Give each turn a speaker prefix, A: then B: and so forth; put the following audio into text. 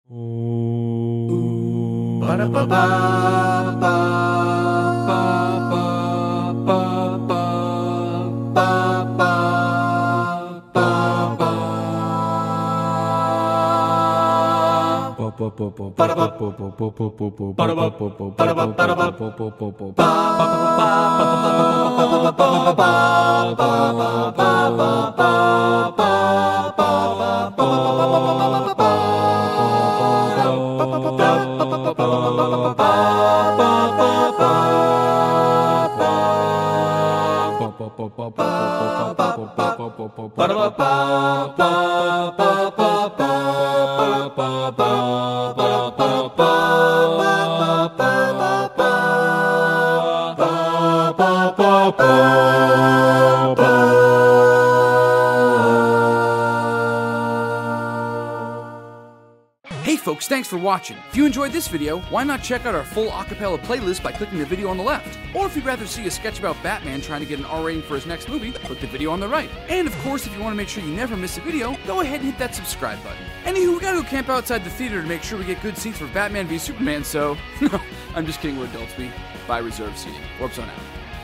A: Hey folks, thanks for watching. If you enjoyed this video, why not check out our full acapella playlist by clicking the video on the left? Or if you'd rather see a sketch about Batman trying to get an R rating for his next movie, click the video on the right. And of course, if you want to make sure you never miss a video, go ahead and hit that subscribe button. Anywho, we gotta go camp outside the theater to make sure we get good seats for Batman v Superman, so... No, I'm just kidding, we're adults, we buy reserved seating. Warp Zone out.